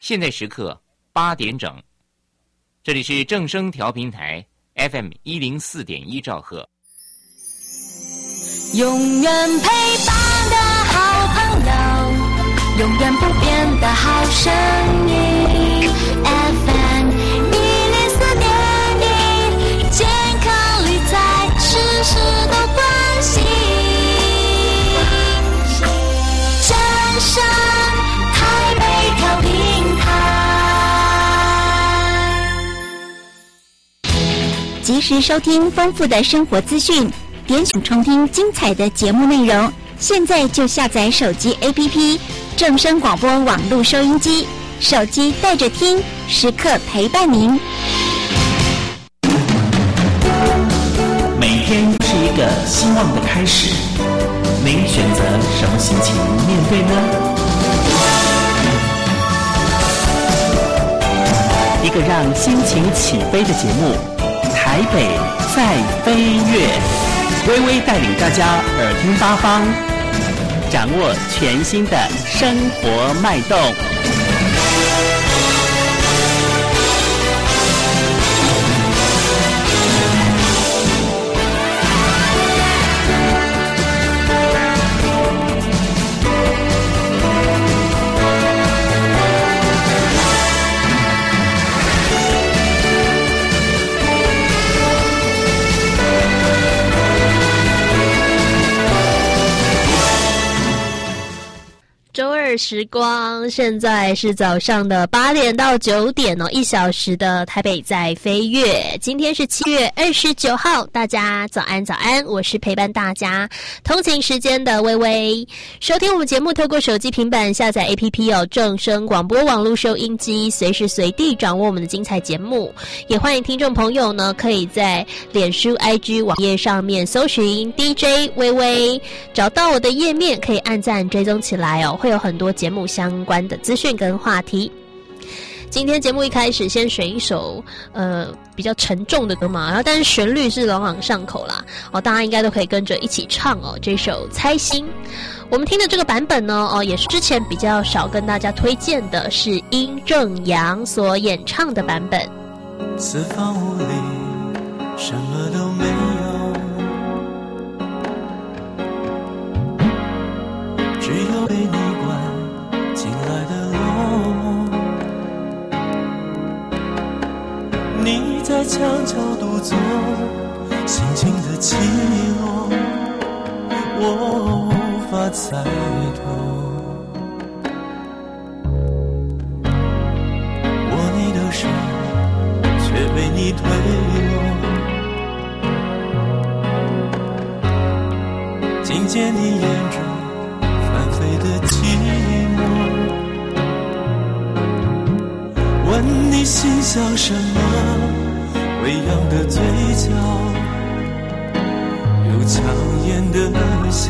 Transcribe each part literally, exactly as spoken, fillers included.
现在时刻八点整，这里是正声调频台 F M 一零四点一兆赫。 永远陪伴的好朋友，永远不变的好声音 F M 一零四点一，健康理财时时都关心，正声台北调频台， 及时收听丰富的生活资讯，点选重听精彩的节目内容，现在就下载手机 A P P 正声广播网络收音机，手机带着听，时刻陪伴您。 每天是一个希望的开始，您选择什么心情面对呢？一个让心情起飞的节目，台北在飞跃。微微带领大家耳听八方，掌握全新的生活脉动。 周二时光，现在是早上的八点到九点哦，一小时的台北在飞跃。今天是七月二十九号，大家早安早安，我是陪伴大家通勤时间的微微。收听我们节目，透过手机、平板下载 A P P 哦，正声广播网络收音机，随时随地掌握我们的精彩节目。也欢迎听众朋友呢，可以在脸书、I G 网页上面搜寻 D J 微微，找到我的页面，可以按赞追踪起来哦。会有很多节目相关的资讯跟话题。今天节目一开始先选一首呃比较沉重的歌嘛，然后但是旋律是朗朗上口啦，哦，大家应该都可以跟着一起唱哦。这首《猜心》，我们听的这个版本呢，哦，也是之前比较少跟大家推荐的，是殷正阳所演唱的版本。 四方无力，什么都没有，只有被你关进来的落寞。你在墙角独坐，心情的起落，我无法猜透。握你的手，却被你推落，听见你眼中翻飞的寂寞，问你心想什么，微扬的嘴角，有强颜的笑，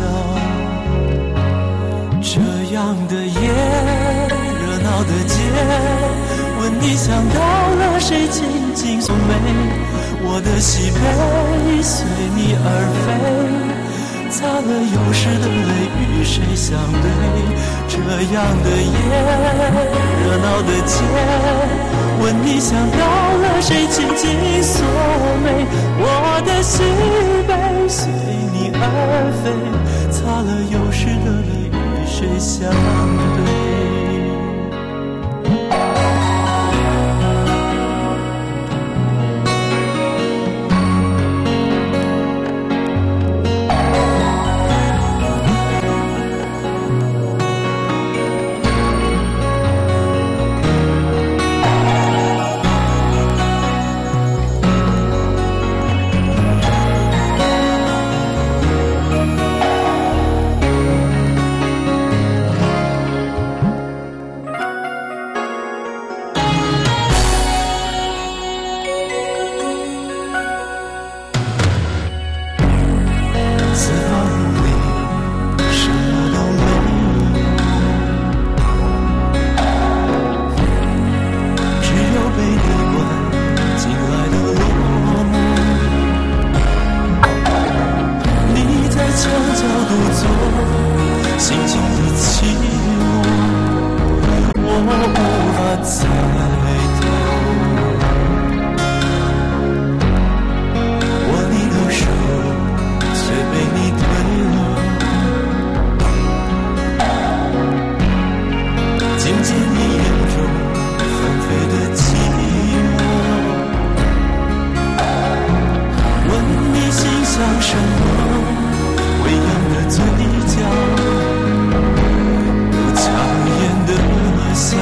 这样的夜，热闹的街，问你想到了谁，紧紧锁眉，我的喜悲随你而飞，擦了有时的泪，与谁相对？这样的夜，热闹的街，问你想到了谁，紧紧锁眉，我的喜悲随你而飞，擦了有时的泪，与谁相对？ 猜透。握你的手，却被你推了。听见你眼中纷飞的寂寞，问你心想什么，微扬的嘴角，有强颜的笑。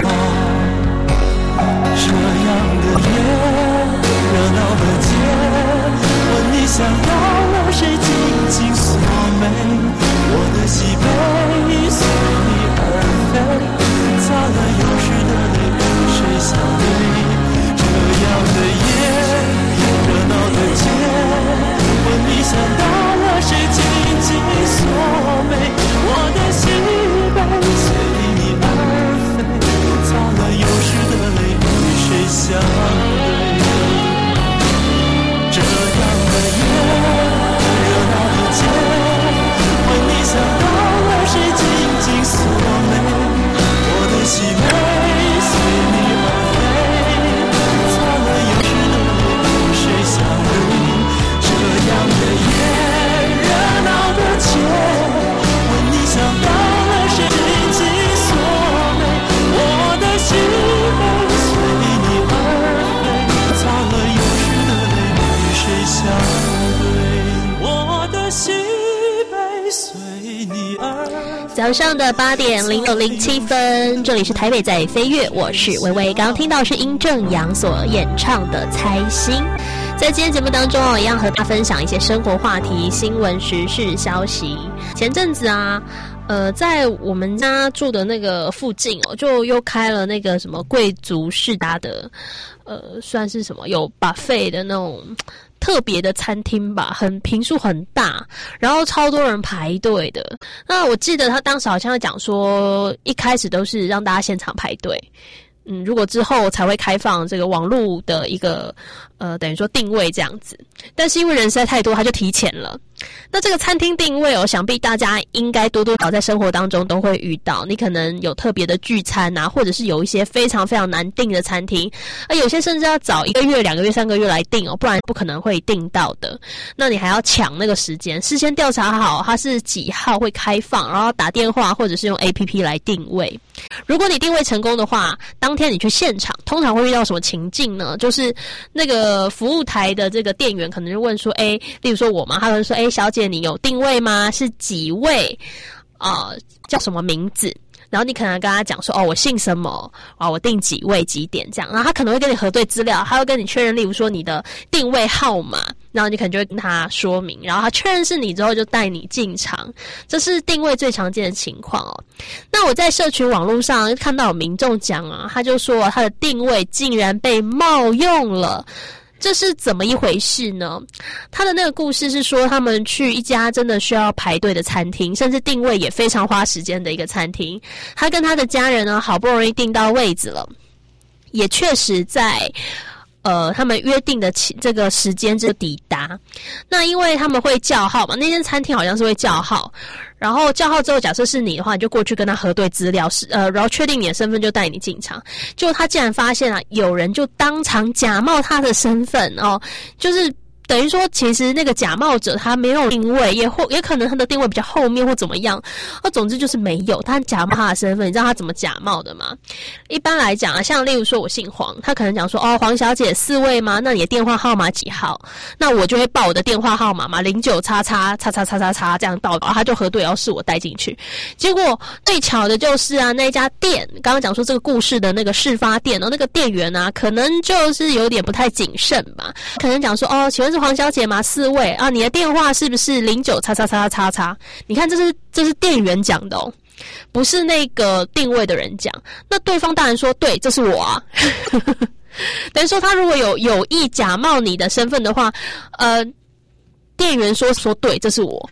这样的夜，热闹的街，问你想到了谁，紧紧锁眉，我的喜悲随你而飞，擦了有时的泪，与谁相对？这样的夜，热闹的街，问你想到了谁，紧紧锁眉，我的喜悲随你而飞，擦了有时的泪，与谁相对？这样的夜，热闹的街，问你想到了谁，紧紧锁眉，我的喜悲随你而飞，擦了有时的泪，与谁相对？这样的夜，热闹的街，问你想到了谁，紧紧锁眉，我的喜悲随你而飞，擦了有时的泪，与谁相对？我的喜悲随你而飞。 早上的八点零六零七分，这里是台北在飞跃，我是微微。刚刚听到是殷正阳所演唱的《猜心》。在今天节目当中哦，一样和大家分享一些生活话题、新闻时事消息。前阵子啊，呃，在我们家住的那个附近哦，就又开了那个什么贵族世达的，呃，算是什么有 buffet 的那种特别的餐厅吧，很坪数很大，然后超多人排队的。那我记得他当时好像讲说，一开始都是让大家现场排队。嗯，如果之后才会开放这个网络的一个呃，等于说定位这样子，但是因为人实在太多，他就提前了。那这个餐厅定位哦，想必大家应该多多少在生活当中都会遇到。你可能有特别的聚餐啊，或者是有一些非常非常难订的餐厅，而有些甚至要早一个月、两个月、三个月来订哦，不然不可能会订到的。那你还要抢那个时间，事先调查好它是几号会开放，然后打电话或者是用 A P P 来定位。如果你定位成功的话，当天你去现场，通常会遇到什么情境呢？就是那个服务台的这个店员可能就问说，哎，例如说我嘛，他会说，哎，小姐你有定位吗？是几位？呃，叫什么名字？然后你可能跟他讲说，哦，我姓什么啊？我订几位几点这样，然后他可能会跟你核对资料，他会跟你确认，例如说你的定位号码，然后你可能就会跟他说明，然后他确认是你之后就带你进场，这是定位最常见的情况哦。那我在社群网络上看到有民众讲啊，他就说他的定位竟然被冒用了。这是怎么一回事呢？他的那个故事是说，他们去一家真的需要排队的餐厅，甚至定位也非常花时间的一个餐厅。他跟他的家人呢，好不容易订到位子了，也确实在呃他们约定的这个时间就抵达。那因为他们会叫号嘛，那间餐厅好像是会叫号。然后叫号之后，假设是你的话，你就过去跟他核对资料，是呃，然后确定你的身份，就带你进场。结果他竟然发现啊，有人就当场假冒他的身份哦，就是等于说，其实那个假冒者他没有定位，也或也可能他的定位比较后面或怎么样。那总之就是没有，他假冒他的身份。你知道他怎么假冒的吗？一般来讲啊，像例如说我姓黄，他可能讲说，哦，黄小姐四位吗？那你的电话号码几号？那我就会报我的电话号码嘛，零九叉叉叉叉叉叉叉这样报，他就核对，然后是我带进去。结果最巧的就是啊，那一家店刚刚讲说这个故事的那个事发店哦，那个店员啊，可能就是有点不太谨慎吧，可能讲说，哦，请问是黄小姐吗？四位啊，你的电话是不是零九叉叉叉叉叉？你看，这是这是店员讲的哦，不是那个定位的人讲。那对方当然说，对，这是我啊。等于说，他如果有有意假冒你的身份的话，呃，店员说说对，这是我。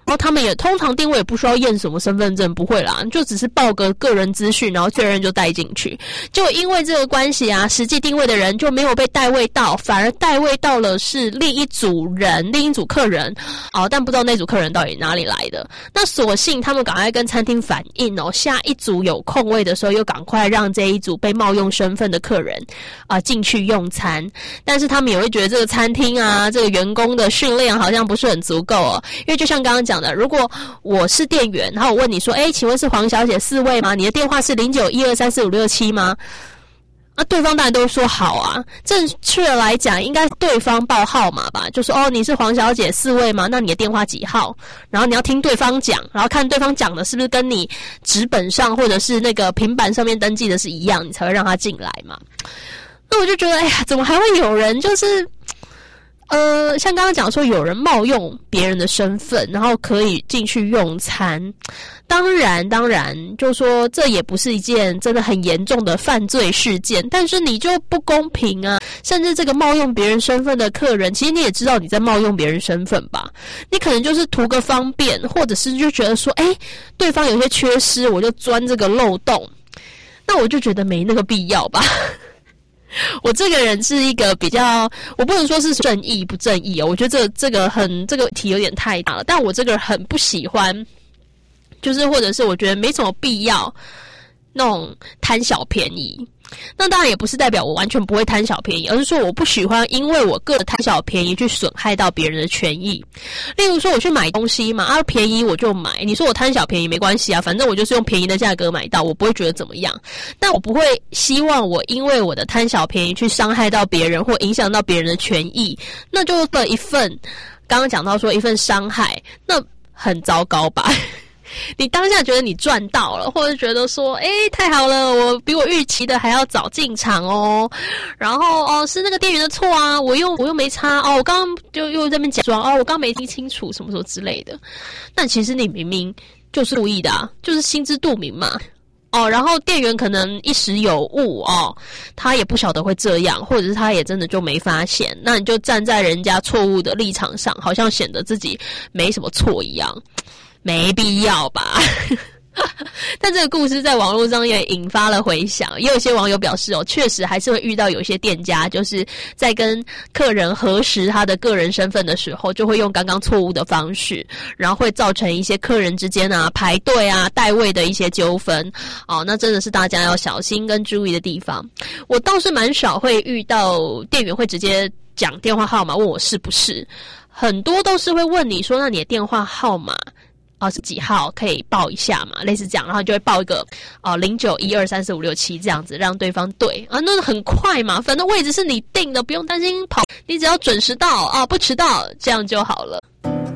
然后他们也通常定位也不需要验什么身份证，不会啦，就只是报个个人资讯，然后确认就带进去。就因为这个关系啊，实际定位的人就没有被带位到，反而带位到了是另一组人，另一组客人哦，但不知道那组客人到底哪里来的。那索性他们赶快跟餐厅反映哦，下一组有空位的时候，又赶快让这一组被冒用身份的客人啊、呃、进去用餐。但是他们也会觉得这个餐厅啊，这个员工的训练好像不是很足够哦，因为就像刚刚讲的，如果我是店员，然后我问你说，诶，请问是黄小姐四位吗？你的电话是零九一二三四五六七吗？那、啊、对方当然都会说好啊。正确来讲，应该对方报号码吧，就说哦，你是黄小姐四位吗？那你的电话几号？然后你要听对方讲，然后看对方讲的是不是跟你纸本上或者是那个平板上面登记的是一样，你才会让他进来嘛。那我就觉得，哎呀，怎么还会有人就是，呃，像刚刚讲说有人冒用别人的身份，然后可以进去用餐。当然，当然，就说这也不是一件真的很严重的犯罪事件，但是你就不公平啊！甚至这个冒用别人身份的客人，其实你也知道你在冒用别人身份吧？你可能就是图个方便，或者是就觉得说，诶，对方有些缺失，我就钻这个漏洞。那我就觉得没那个必要吧。我这个人是一个比较，我不能说是正义不正义哦，我觉得这这个很这个题有点太大了，但我这个人很不喜欢，就是或者是我觉得没什么必要那种贪小便宜。那当然也不是代表我完全不会贪小便宜，而是说我不喜欢因为我个人贪小便宜去损害到别人的权益。例如说我去买东西嘛，啊便宜我就买，你说我贪小便宜没关系啊，反正我就是用便宜的价格买到，我不会觉得怎么样。但我不会希望我因为我的贪小便宜去伤害到别人或影响到别人的权益，那就的一份刚刚讲到说一份伤害，那很糟糕吧。你当下觉得你赚到了，或者觉得说，诶，太好了，我比我预期的还要早进场哦。然后哦，是那个店员的错啊，我又我又没差哦，我刚刚就又在那边假装哦，我刚刚没听清楚什么什么之类的。那其实你明明就是故意的啊，就是心知肚明嘛。哦，然后店员可能一时有误哦，他也不晓得会这样，或者是他也真的就没发现。那你就站在人家错误的立场上，好像显得自己没什么错一样。没必要吧。但这个故事在网络上也引发了回响，也有一些网友表示哦，确实还是会遇到有些店家就是在跟客人核实他的个人身份的时候，就会用刚刚错误的方式，然后会造成一些客人之间啊排队啊代位的一些纠纷哦，那真的是大家要小心跟注意的地方。我倒是蛮少会遇到店员会直接讲电话号码问我是不是，很多都是会问你说那你的电话号码哦，是几号可以报一下嘛？类似这样，然后就会报一个哦零九一二三四五六七这样子，让对方对啊，那很快嘛，反正位置是你定的，不用担心跑，你只要准时到啊，不迟到，这样就好了。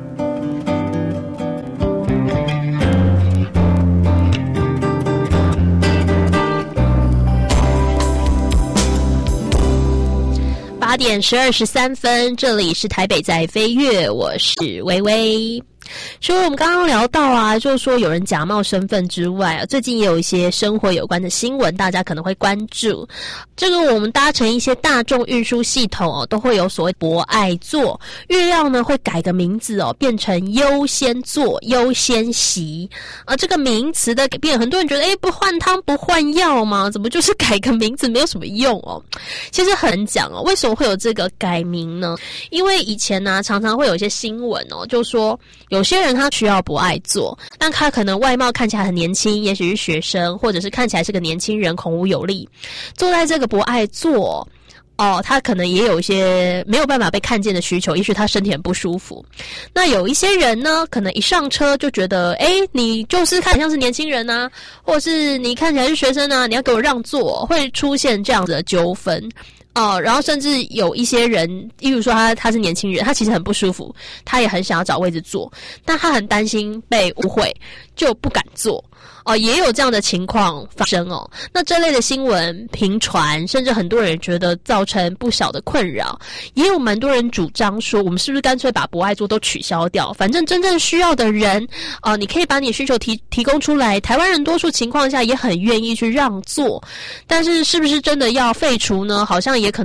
八点十二十三分，这里是台北在飞跃，我是微微。除了我们刚刚聊到啊，就是说有人假冒身份之外啊，最近也有一些生活有关的新闻，大家可能会关注。这个我们搭乘一些大众运输系统哦，都会有所谓博爱座，预料呢会改个名字哦，变成优先座、优先席。啊，这个名词的改变，很多人觉得，诶，不换汤不换药吗？怎么就是改个名字没有什么用哦？其实很讲哦，为什么会有这个改名呢？因为以前呢、啊，常常会有一些新闻哦，就说有些人他需要博爱座，但他可能外貌看起来很年轻，也许是学生，或者是看起来是个年轻人，孔武有力，坐在这个博爱座哦，他可能也有一些没有办法被看见的需求，也许他身体很不舒服。那有一些人呢，可能一上车就觉得，诶，你就是看起来像是年轻人啊，或者是你看起来是学生啊，你要给我让座，会出现这样子的纠纷。哦，然后甚至有一些人，例如说他他是年轻人，他其实很不舒服，他也很想要找位置坐，但他很担心被误会，就不敢坐。哦，也有这样的情况发生哦。那这类的新闻频传，甚至很多人觉得造成不小的困扰，也有蛮多人主张说，我们是不是干脆把博爱座都取消掉？反正真正需要的人，呃，你可以把你需求提提供出来。台湾人多数情况下也很愿意去让座，但是是不是真的要废除呢？好像也可能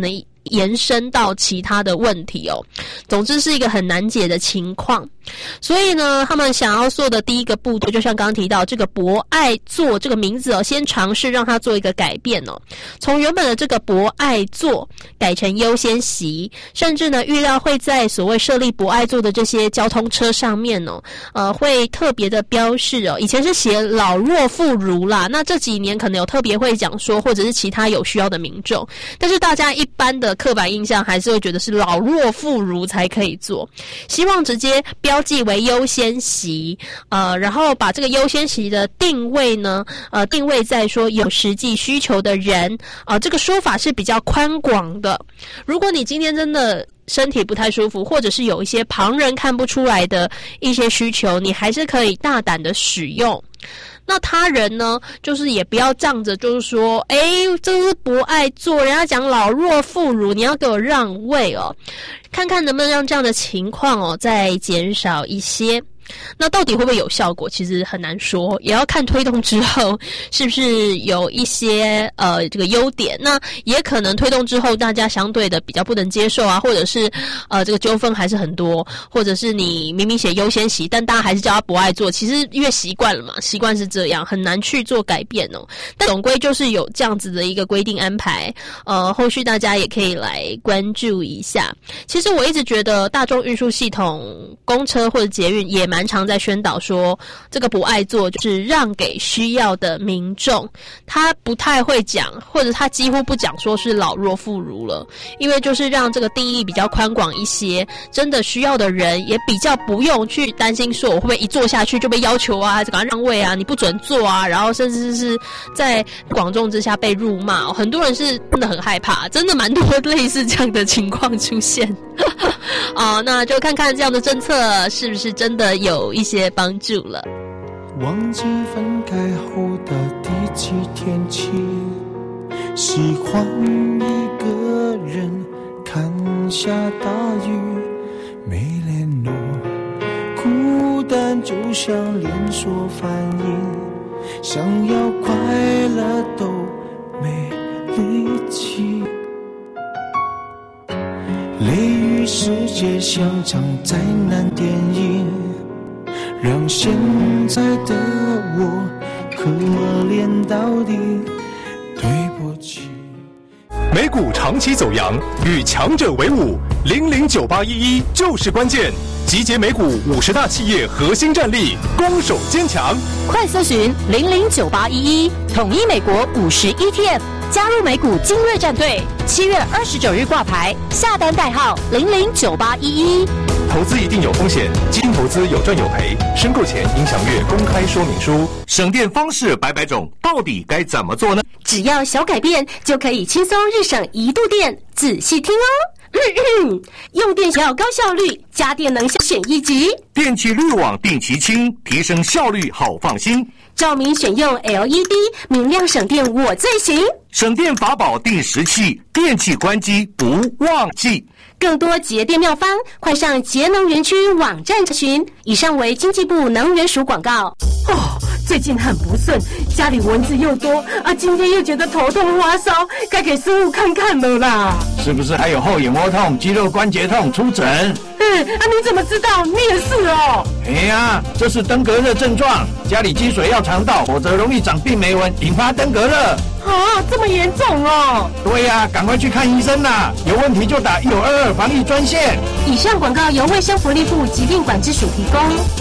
延伸到其他的问题哦。总之是一个很难解的情况。所以呢，他们想要做的第一个步骤，就像刚刚提到这个博爱座这个名字哦，先尝试让它做一个改变哦，从原本的这个博爱座改成优先席，甚至呢预料会在所谓设立博爱座的这些交通车上面哦，呃，会特别的标示哦，以前是写老弱妇孺啦，那这几年可能有特别会讲说，或者是其他有需要的民众，但是大家一般的刻板印象还是会觉得是老弱妇孺才可以坐，希望直接标记为优先席，呃，然后把这个优先席的定位呢，呃，定位在说有实际需求的人，啊、呃，这个说法是比较宽广的。如果你今天真的身体不太舒服，或者是有一些旁人看不出来的一些需求，你还是可以大胆的使用。那他人呢，就是也不要仗着就是说，诶，这是博爱座，人家讲老弱妇孺，你要给我让位哦，看看能不能让这样的情况哦再减少一些。那到底会不会有效果，其实很难说，也要看推动之后是不是有一些呃这个优点，那也可能推动之后大家相对的比较不能接受啊，或者是呃这个纠纷还是很多，或者是你明明写优先席，但大家还是叫他博爱座，其实因为习惯了嘛，习惯是这样，很难去做改变哦。但总归就是有这样子的一个规定安排，呃后续大家也可以来关注一下。其实我一直觉得大众运输系统公车或者捷运也蛮蛮常在宣导说，这个博爱座就是让给需要的民众，他不太会讲，或者他几乎不讲说是老弱妇孺了，因为就是让这个定义比较宽广一些，真的需要的人也比较不用去担心说我会不会一坐下去就被要求啊，赶快让位啊，你不准坐啊，然后甚至是在广众之下被辱骂，很多人是真的很害怕，真的蛮多类似这样的情况出现啊，那就看看这样的政策是不是真的有一些帮助了。 忘记分开后的第几天起，喜欢一个人看下大雨，没联络，孤单就像连锁反应，想要快乐都没力气，雷雨世界像场灾难电影，让现在的我可怜到底，对不起。 美股长期走阳，与强者为伍，零零九八一一就是关键。集结美股五十大企业核心战力，攻守坚强。 快搜寻零零九八一一，统一美国五十 E T F， 加入美股精锐战队。七月二十九日挂牌，下单代号零零九八一一。 投资一定有风险，基金投资有赚有赔，申购前应详阅公开说明书。 省电方式百百种，到底该怎么做呢？ 只要小改变，就可以轻松日省一度电。仔细听哦。嗯嗯，用电要高效率，家电能选一级。 电气滤网定期清，提升效率好放心。 照明选用 L E D， 明亮省电我最行。 省电法宝定时器，电器关机不忘记。 更多节电妙方，快上节能园区网站查询。以上为经济部能源署广告。 哦，最近很不顺，家里蚊子又多啊，今天又觉得头痛发烧，该给师傅看看了啦。 是不是还有后眼窝痛、肌肉关节痛？出诊。 嗯，啊，你怎么知道？你也是哦。 哎呀，这是登革热症状，家里积水要肠道，否则容易长病媒蚊，引发登革热。 啊，这么严重哦。 对呀、啊，赶快去看医生啦！有问题就打一九二二防疫专线。 以上广告由卫生福利部疾病管制署提供。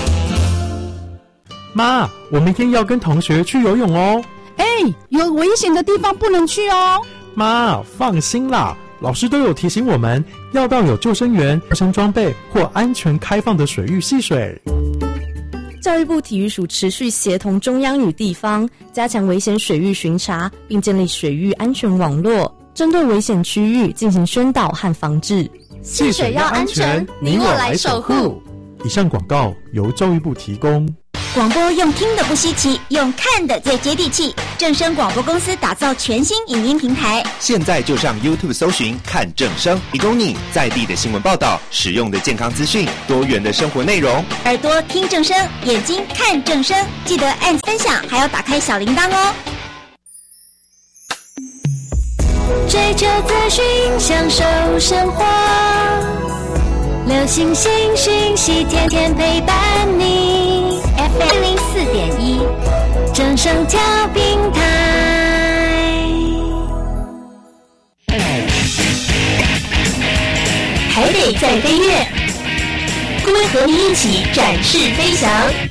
妈，我明天要跟同学去游泳哦。 哎，有危险的地方不能去哦。 妈，放心啦，老师都有提醒我们要到有救生员、救生装备或安全开放的水域戏水。 教育部体育署持续协同中央与地方，加强危险水域巡查，并建立水域安全网络，针对危险区域进行宣导和防治。 戏水要安全，你我来守护。 以上广告由教育部提供。 广播用听的不稀奇，用看的最接地气。正声广播公司打造全新影音平台， 现在就上 YouTube 搜寻看正声，提供你在地的新闻报道、实用的健康资讯、多元的生活内容。 耳朵听正声，眼睛看正声，记得按分享，还要打开小铃铛哦。 追求资讯，享受生活。流星星讯息，天天陪伴你。F M 零四点一，正声调频台。 台北在飞跃，各位和你一起展翅飞翔。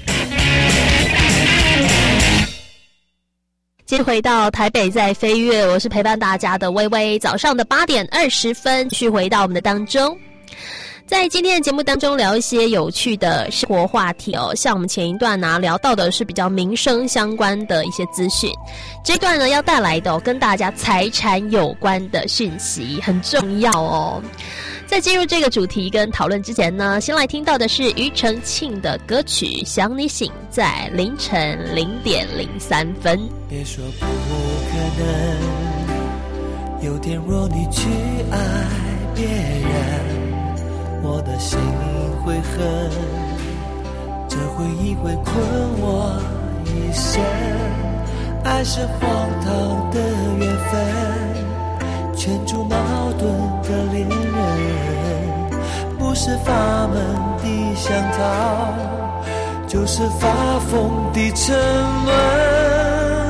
接回到台北在飞跃，我是陪伴大家的微微。早上的八点二十分，去回到我们的当中。在今天的节目当中聊一些有趣的生活话题哦，像我们前一段呢、啊、聊到的是比较民生相关的一些资讯，这段呢要带来的、哦、跟大家财产有关的讯息很重要哦。在进入这个主题跟讨论之前呢，先来听到的是庾澄庆的歌曲《想你醒在凌晨零点零三分》。 别说不可能，有天若你去爱别人，我的心会恨，这回忆会困我一生。爱是荒唐的缘分，圈住矛盾的恋人，不是法门的香草，就是发疯的沉沦。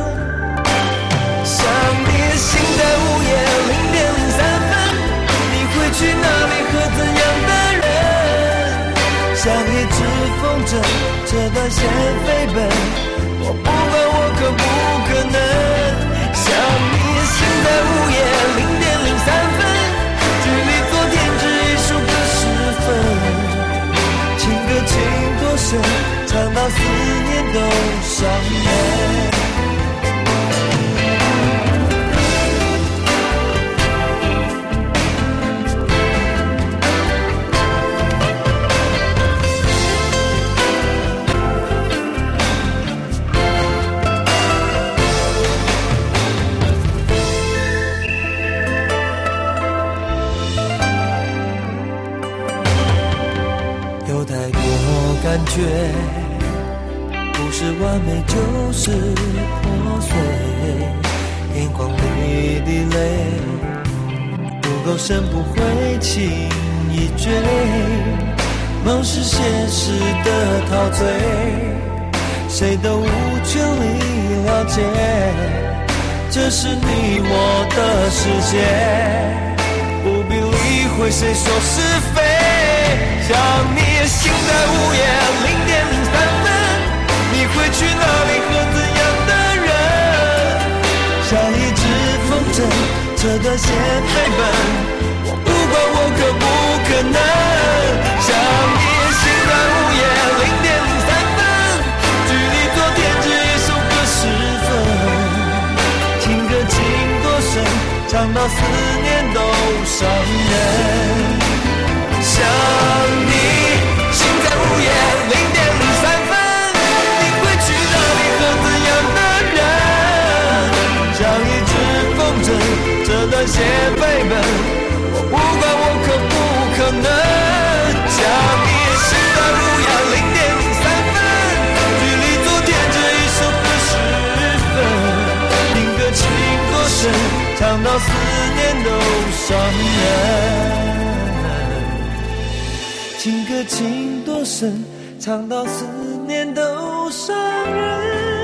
想你醒在午夜零点零三分，你会去哪里和怎样的人？像一只风筝，这段线飞奔，我不管我可不可能。想你醒在午夜零点零三分，距离昨天只一首歌十分，情歌情多深，唱到思念都伤人。感觉不是完美就是破碎，眼眶里的泪不够深不会轻易追，梦是现实的陶醉，谁都无权利了解，这是你我的世界，不必理会谁说是非。想你醒在午夜零点零三分，你会去哪里和怎样的人？像一只风筝，这段线飞奔，我不管我可不可能。想你醒在午夜零点零三分，距离昨天只一首歌十分，情歌情多深，唱到思念都伤人。想你醒在午夜零点零三分，你会去哪里和怎样的人？像一只风筝，这段线飞奔，我不管我可不可能。想你醒在午夜零点零三分，距离昨天只一首歌十分，情歌情多深，唱到思念都伤人。情歌情多深，唱到思念都伤人。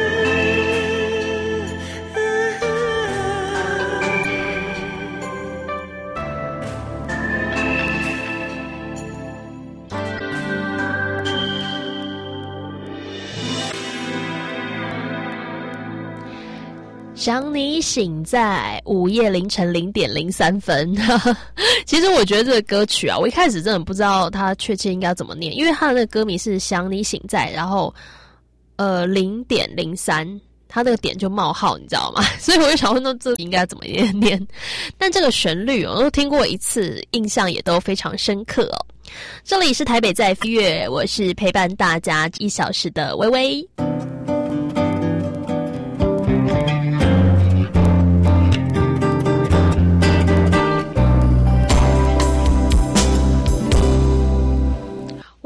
想你醒在午夜凌晨零点零三分。其实我觉得这个歌曲啊，我一开始真的不知道它确切应该怎么念，因为它的那个歌名是想你醒在，然后呃零点零三，它那个点就冒号，你知道吗？所以我就想问，那这应该怎么念？但这个旋律我都听过一次，印象也都非常深刻哦。这里是台北在飞跃，我是陪伴大家一小时的微微。我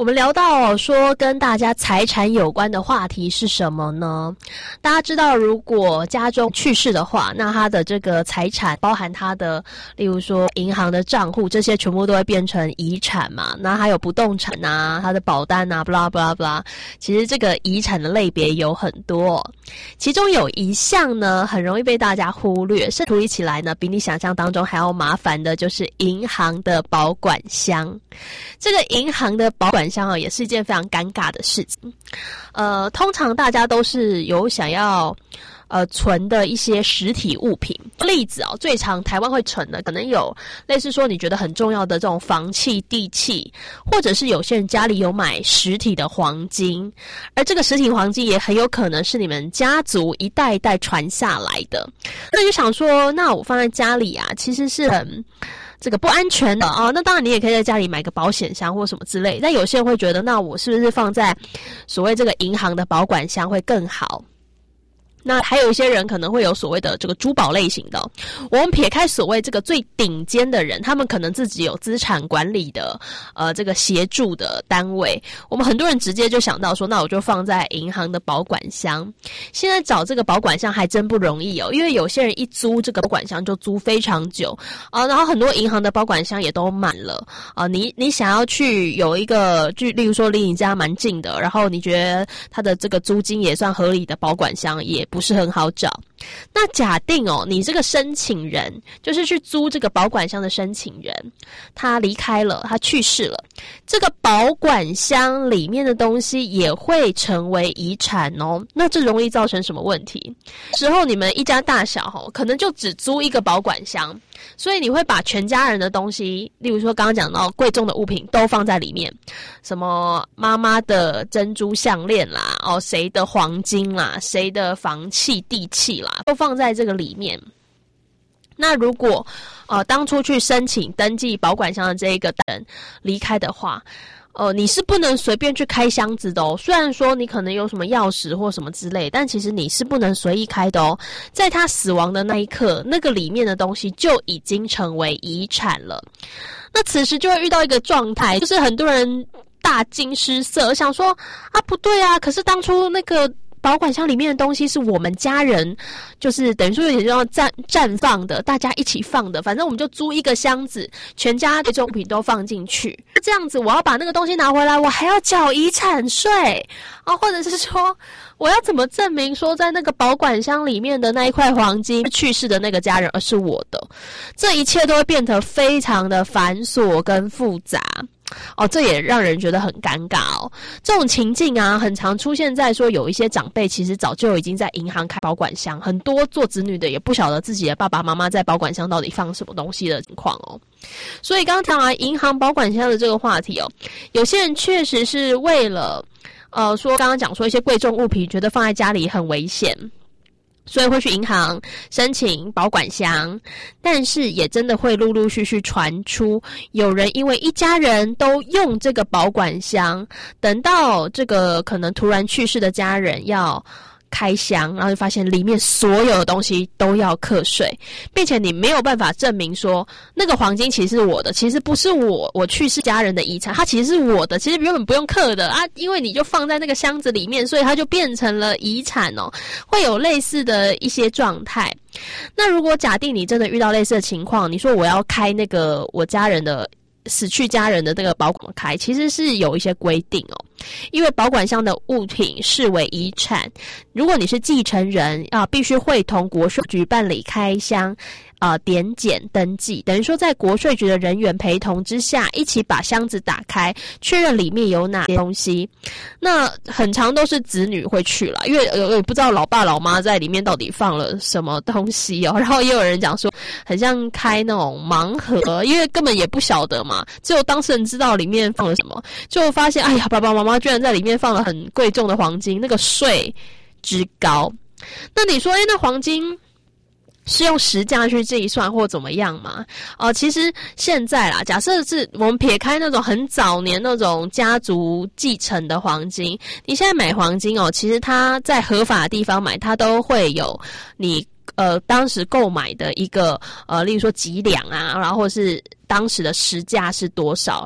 我们聊到说跟大家财产有关的话题是什么呢？大家知道，如果家中去世的话，那他的这个财产包含他的，例如说银行的账户，这些全部都会变成遗产嘛。那还有不动产啊，他的保单啊 blah blah blah。其实这个遗产的类别有很多，其中有一项呢很容易被大家忽略，是处理起来呢比你想象当中还要麻烦的，就是银行的保管箱。这个银行的保管箱啊，也是一件非常尴尬的事情。呃，通常大家都是有想要呃存的一些实体物品，例子哦，最常台湾会存的，可能有类似说你觉得很重要的这种房契、地契，或者是有些人家里有买实体的黄金，而这个实体黄金也很有可能是你们家族一代一代传下来的。那就想说，那我放在家里啊，其实是很这个不安全的啊，那当然你也可以在家里买个保险箱或什么之类，但有些人会觉得，那我是不是放在所谓这个银行的保管箱会更好？那还有一些人可能会有所谓的这个珠宝类型的，我们撇开所谓这个最顶尖的人，他们可能自己有资产管理的呃这个协助的单位，我们很多人直接就想到说，那我就放在银行的保管箱。现在找这个保管箱还真不容易哦，因为有些人一租这个保管箱就租非常久啊，然后很多银行的保管箱也都满了啊，你你想要去有一个就例如说离你家蛮近的，然后你觉得它的这个租金也算合理的保管箱也不是很好找。那假定哦，你这个申请人就是去租这个保管箱的申请人，他离开了，他去世了，这个保管箱里面的东西也会成为遗产哦。那这容易造成什么问题？之后你们一家大小哦，可能就只租一个保管箱，所以你会把全家人的东西，例如说刚刚讲到贵重的物品都放在里面，什么妈妈的珍珠项链啦，哦，谁的黄金啦，谁的房契、地契啦，都放在这个里面。那如果呃当初去申请登记保管箱的这一个人离开的话，呃，你是不能随便去开箱子的哦。虽然说你可能有什么钥匙或什么之类，但其实你是不能随意开的哦。在他死亡的那一刻，那个里面的东西就已经成为遗产了。那此时就会遇到一个状态，就是很多人大惊失色，想说啊，不对啊，可是当初那个保管箱里面的东西是我们家人，就是等于说有点要暂暂放的，大家一起放的，反正我们就租一个箱子，全家的重品都放进去。这样子我要把那个东西拿回来，我还要缴遗产税啊，或者是说我要怎么证明说在那个保管箱里面的那一块黄金去世的那个家人而是我的？这一切都会变得非常的繁琐跟复杂。哦，这也让人觉得很尴尬哦。这种情境啊，很常出现在说有一些长辈其实早就已经在银行开保管箱，很多做子女的也不晓得自己的爸爸妈妈在保管箱到底放什么东西的情况哦。所以刚刚谈完银行保管箱的这个话题哦，有些人确实是为了呃说刚刚讲说一些贵重物品，觉得放在家里很危险，所以会去银行申请保管箱，但是也真的会陆陆续续传出有人因为一家人都用这个保管箱，等到这个可能突然去世的家人要开箱，然后就发现里面所有的东西都要课税，并且你没有办法证明说那个黄金其实是我的，其实不是我我去世家人的遗产，它其实是我的，其实原本不用课的啊，因为你就放在那个箱子里面，所以它就变成了遗产哦，会有类似的一些状态。那如果假定你真的遇到类似的情况，你说我要开那个我家人的死去家人的这个保管开，其实是有一些规定哦。因为保管箱的物品视为遗产，如果你是继承人啊，必须会同国税局办理开箱呃点检登记，等于说在国税局的人员陪同之下，一起把箱子打开，确认里面有哪些东西。那很常都是子女会去啦，因为呃不知道老爸老妈在里面到底放了什么东西哦。然后也有人讲说，很像开那种盲盒，因为根本也不晓得嘛，只有当事人知道里面放了什么，就发现哎呀，爸爸妈妈居然在里面放了很贵重的黄金，那个税之高。那你说，哎，那黄金是用实价去计算或怎么样吗？呃，其实现在啦，假设是我们撇开那种很早年那种家族继承的黄金，你现在买黄金哦，其实它在合法的地方买，它都会有你呃当时购买的一个呃，例如说几两啊，然后或是当时的实价是多少来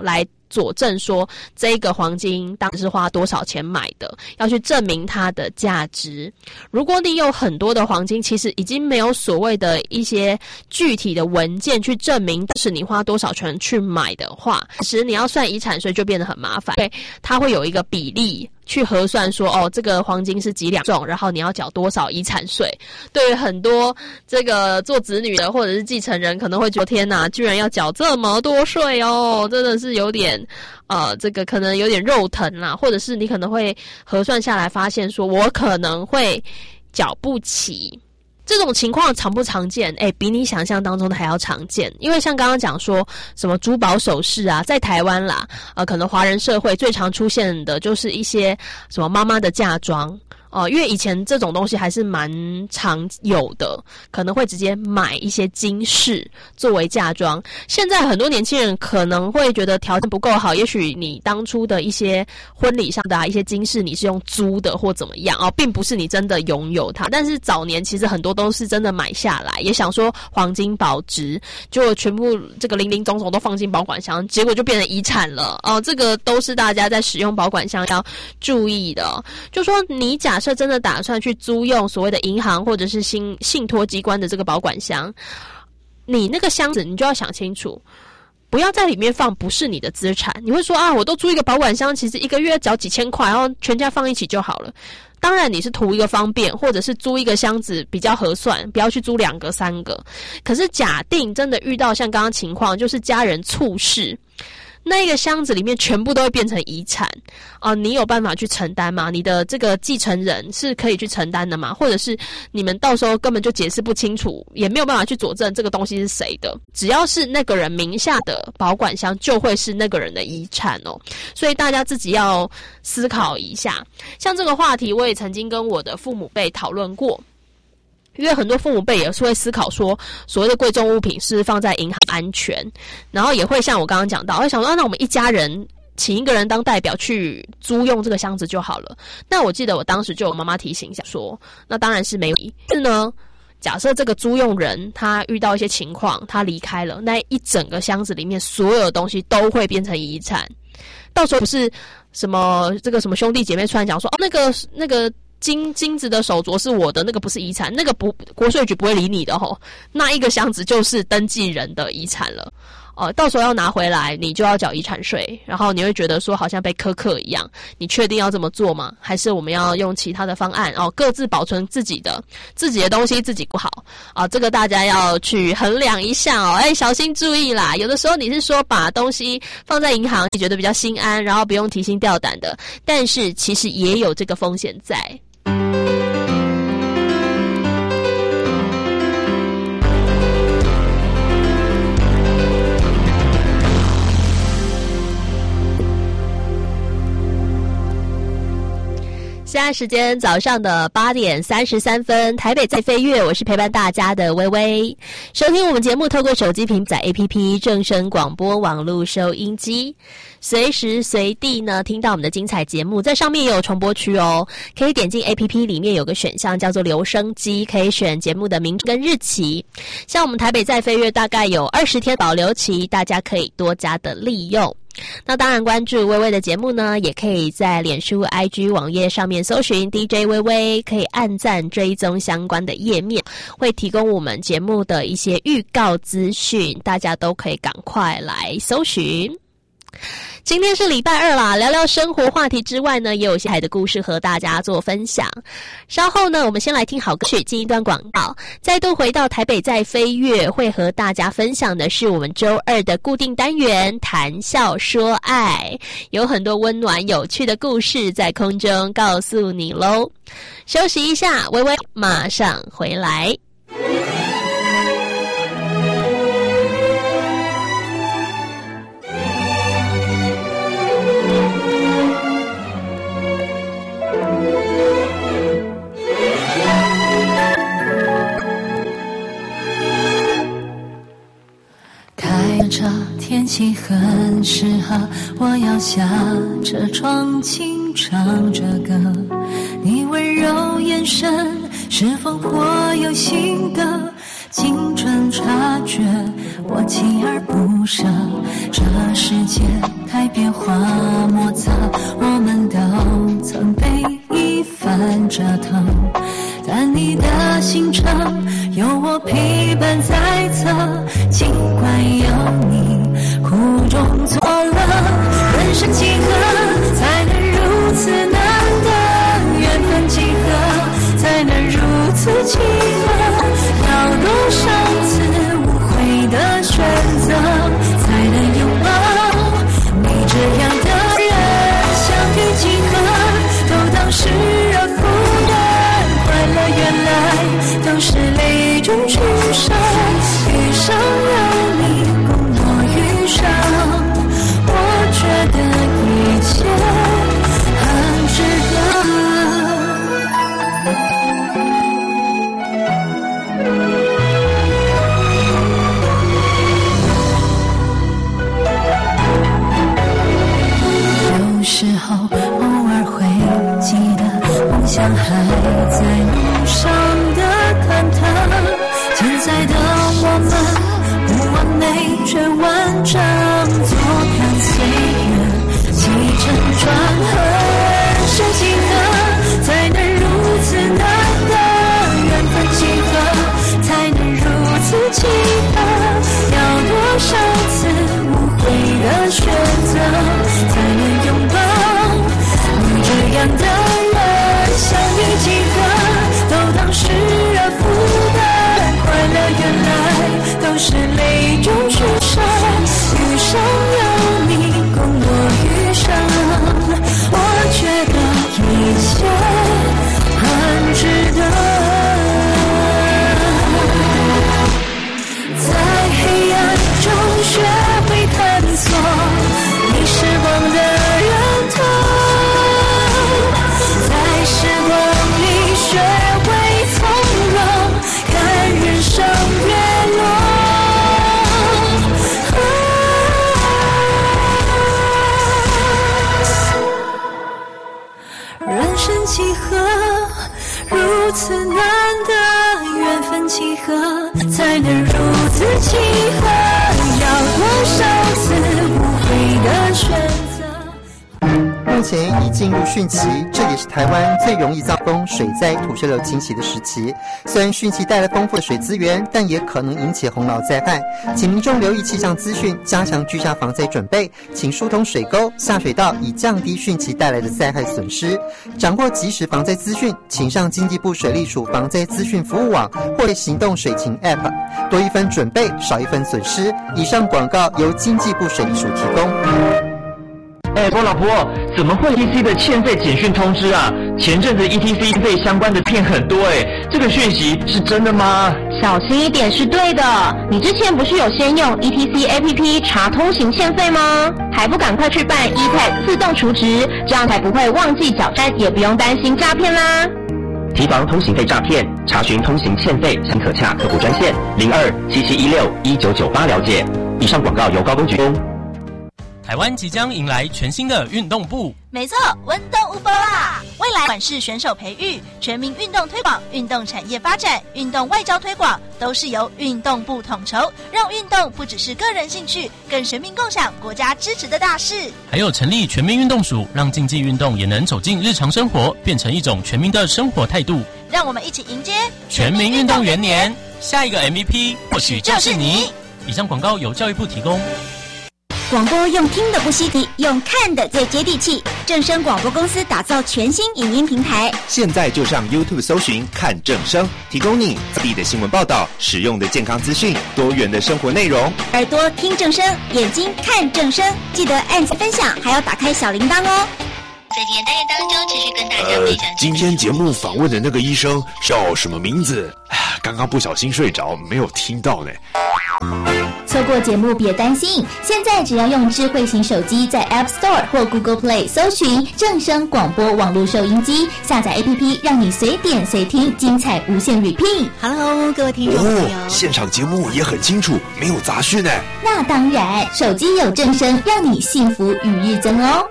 佐证说这个黄金当时是花多少钱买的，要去证明它的价值。如果你有很多的黄金，其实已经没有所谓的一些具体的文件去证明是你花多少钱去买的话，其实你要算遗产税就变得很麻烦，对，它会有一个比例去核算说，哦，这个黄金是几两重，然后你要缴多少遗产税。对于很多这个做子女的或者是继承人，可能会觉得天哪，居然要缴这么多税哦，真的是有点呃，这个可能有点肉疼啦，或者是你可能会核算下来发现说，我可能会缴不起。这种情况常不常见？诶，比你想象当中的还要常见。因为像刚刚讲说什么珠宝首饰啊，在台湾啦，呃，可能华人社会最常出现的就是一些什么妈妈的嫁妆。哦、呃，因为以前这种东西还是蛮常有的，可能会直接买一些金饰作为嫁妆。现在很多年轻人可能会觉得条件不够好，也许你当初的一些婚礼上的、啊、一些金饰你是用租的或怎么样哦，并不是你真的拥有它。但是早年其实很多都是真的买下来，也想说黄金保值，就全部这个零零总总都放进保管箱，结果就变成遗产了哦。这个都是大家在使用保管箱要注意的、哦。就说你假假设真的打算去租用所谓的银行或者是信信托机关的这个保管箱，你那个箱子你就要想清楚，不要在里面放不是你的资产。你会说啊，我都租一个保管箱，其实一个月缴几千块，然后全家放一起就好了。当然你是图一个方便，或者是租一个箱子比较合算，不要去租两个三个。可是假定真的遇到像刚刚情况，就是家人猝逝，那个箱子里面全部都会变成遗产啊、呃！你有办法去承担吗？你的这个继承人是可以去承担的吗？或者是你们到时候根本就解释不清楚，也没有办法去佐证这个东西是谁的？只要是那个人名下的保管箱，就会是那个人的遗产哦。所以大家自己要思考一下。像这个话题，我也曾经跟我的父母辈讨论过。因为很多父母辈也是会思考说，所谓的贵重物品是放在银行安全，然后也会像我刚刚讲到，会想说、啊、那我们一家人请一个人当代表去租用这个箱子就好了。那我记得我当时就有妈妈提醒一下说，那当然是没有。是呢，假设这个租用人他遇到一些情况，他离开了，那一整个箱子里面所有的东西都会变成遗产。到时候不是什么这个什么兄弟姐妹出来讲说，哦，那个那个。金金子的手镯是我的，那个不是遗产，那个不国税局不会理你的吼，那一个箱子就是登记人的遗产了，哦、呃，到时候要拿回来，你就要缴遗产税，然后你会觉得说好像被苛刻一样，你确定要这么做吗？还是我们要用其他的方案哦，各自保存自己的自己的东西，自己不好啊、呃，这个大家要去衡量一下哦，哎，小心注意啦。有的时候你是说把东西放在银行，你觉得比较心安，然后不用提心吊胆的，但是其实也有这个风险在。现在时间早上的八点三十三分，台北在飞跃，我是陪伴大家的微微。收听我们节目，透过手机平载 A P P 正声广播网络收音机，随时随地呢听到我们的精彩节目，在上面也有重播区哦，可以点进 A P P 里面有个选项叫做留声机，可以选节目的名跟日期。像我们台北在飞跃大概有二十天保留期，大家可以多加的利用。那当然关注微微的节目呢，也可以在脸书 I G 网页上面搜寻 D J 微微，可以按赞追踪相关的页面，会提供我们节目的一些预告资讯，大家都可以赶快来搜寻。今天是礼拜二啦，聊聊生活话题之外呢，也有一些海的故事和大家做分享。稍后呢，我们先来听好歌曲，进一段广告，再度回到台北在飞跃，会和大家分享的是我们周二的固定单元谈笑说爱，有很多温暖有趣的故事在空中告诉你咯。休息一下，微微马上回来。 开着天气很适合，我要下车窗轻唱着歌，你温柔眼神是否颇有心得，精准察觉我锲而不舍。这世界太变化莫测，我们都曾被一番折腾，但你的行程有我陪伴在侧，尽管有你苦中作乐，人生几何才能如此难得，缘分几何才能如此契合，要多少次无悔的选择才能拥抱你这样的人，相遇几何都当失而复得，快乐原来都是泪中取舍，余生有你共我余生，我觉得一切很值得。有时候偶尔会记得梦想还在路上的忐忑，现在的我们不完美却完整，坐看岁月起承转合，人生几何才能如此难得，缘分几何才能如此契合，要多少次无悔的选择才能拥抱你这样的人，相遇几何都当失而复得，快乐原来都是泪中取舍，余生有你共我余生，我觉得一切很值得。在黑暗中学会探索，你是光的源头，在时光里学会从容，看人生月落。人生几何如此难得，缘分几何才能如此契合，要多少次无悔的选择。 目前已进入汛期，这也是台湾最容易遭逢水灾、土石流侵袭的时期。虽然汛期带来丰富的水资源，但也可能引起洪涝灾害，请民众留意气象资讯，加强居家防灾准备，请疏通水沟、下水道，以降低汛期带来的灾害损失。掌握及时防灾资讯，请上经济部水利署防灾资讯服务网或行动水情 App， 多一分准备，少一分损失。以上广告由经济部水利署提供。 哎，我老婆，怎么会 E T C 的欠费简讯通知啊？前阵子 E T C 费相关的骗很多哎，这个讯息是真的吗？ 小心一点是对的。你之前不是有先用 E T C A P P 查通行欠费吗？还不赶快去办 E T A X 自动储值，这样才不会忘记缴单，也不用担心诈骗啦。 提防通行费诈骗，查询通行欠费，请可洽客服专线零二七七一六一九九八了解。以上广告由高公局供。 台湾即将迎来全新的运动部， 没错，运动有报啦！未来管是选手培育、全民运动推广、运动产业发展、运动外交推广，都是由运动部统筹，让运动不只是个人兴趣，更全民共享国家支持的大事。 还有成立全民运动署，让竞技运动也能走进日常生活，变成一种全民的生活态度。 让我们一起迎接全民运动元年，下一个 M V P 或许就是你。以上广告由教育部提供。 广播用听的不稀奇，用看的最接地气。正声广播公司打造全新影音平台， 现在就上 YouTube 搜寻看正声，提供你在地的新闻报道、实用的健康资讯、多元的生活内容。 耳朵听正声，眼睛看正声，记得按赞分享，还要打开小铃铛哦。 在今天单元当中，持续跟大家分享、呃。 今天节目访问的那个医生叫什么名字？刚刚不小心睡着，没有听到呢。 错过节目别担心，现在只要用智慧型手机在 App Store 或 Google Play 搜寻正声广播网络收音机，下载 A P P， 让你随点随听，精彩无限 repeat。Hello， 各位听众朋友、 哦，现场节目也很清楚，没有杂讯呢。 那当然，手机有正声，让你幸福与日增哦。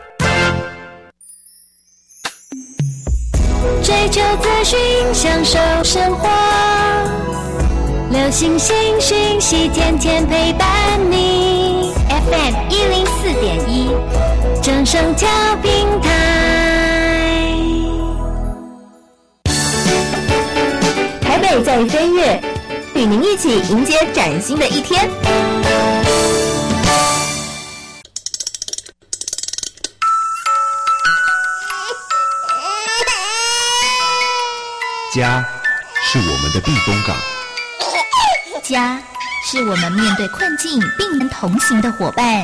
追求资讯，享受生活。 流星星讯息，天天陪伴你。F M 一零四点一，正声调平台。 台北在飞跃，与您一起迎接崭新的一天。 家是我们的避风港， 家是我们面对困境并能同行的伙伴。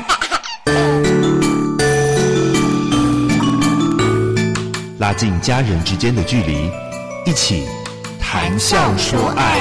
拉近家人之间的距离，一起谈笑说爱。